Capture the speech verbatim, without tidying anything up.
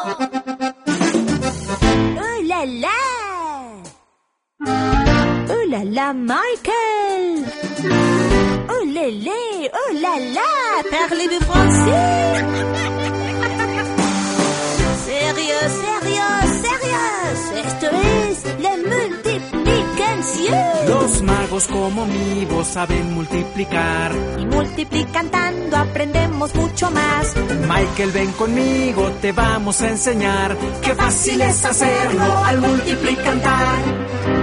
¡Oh, la, la! ¡Oh, la, la, Michael! ¡Oh, lé, lé! ¡Oh, la, la! Parlez-vous français? ¡Sérieux, sérieux, sérieux! Esto es la multiplicación. Los magos como mi voz saben multiplicar. Y multiplicando aprendemos mucho más. Michael, ven conmigo, te vamos a enseñar. Qué fácil es hacerlo al multiplicar.